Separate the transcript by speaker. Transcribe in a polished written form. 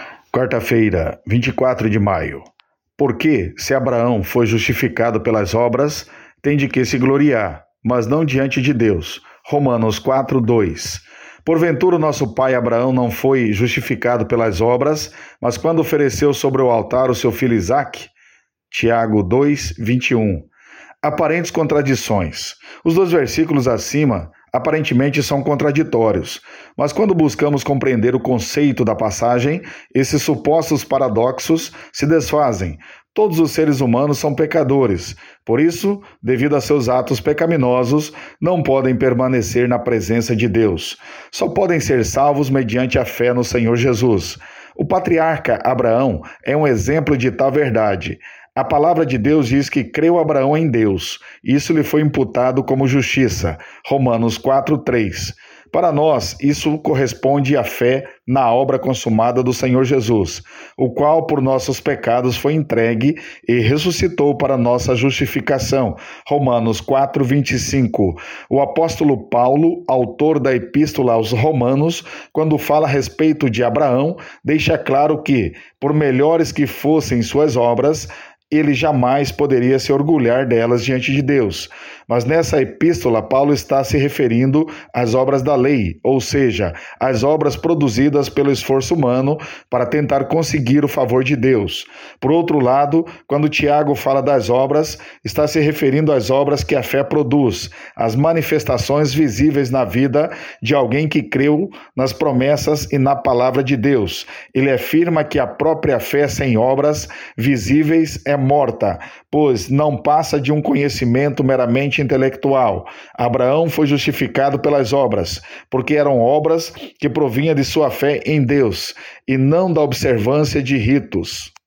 Speaker 1: Quarta-feira, 24 de maio. Porque, se Abraão foi justificado pelas obras, tem de que se gloriar, mas não diante de Deus. Romanos 4:2. Porventura o nosso pai Abraão não foi justificado pelas obras, mas quando ofereceu sobre o altar o seu filho Isaque? Tiago 2:21. Aparentes contradições. Os dois versículos acima aparentemente são contraditórios, mas quando buscamos compreender o conceito da passagem, esses supostos paradoxos se desfazem. Todos os seres humanos são pecadores, por isso, devido a seus atos pecaminosos, não podem permanecer na presença de Deus. Só podem ser salvos mediante a fé no Senhor Jesus. O patriarca Abraão é um exemplo de tal verdade. A palavra de Deus diz que creu Abraão em Deus. Isso lhe foi imputado como justiça. Romanos 4:3. Para nós, isso corresponde à fé na obra consumada do Senhor Jesus, o qual por nossos pecados foi entregue e ressuscitou para nossa justificação. Romanos 4:25. O apóstolo Paulo, autor da epístola aos Romanos, quando fala a respeito de Abraão, deixa claro que, por melhores que fossem suas obras, ele jamais poderia se orgulhar delas diante de Deus. Mas nessa epístola, Paulo está se referindo às obras da lei, ou seja, às obras produzidas pelo esforço humano para tentar conseguir o favor de Deus. Por outro lado, quando Tiago fala das obras, está se referindo às obras que a fé produz, às manifestações visíveis na vida de alguém que creu nas promessas e na palavra de Deus. Ele afirma que a própria fé sem obras visíveis é morta, pois não passa de um conhecimento meramente intelectual. Abraão foi justificado pelas obras, porque eram obras que provinham de sua fé em Deus e não da observância de ritos.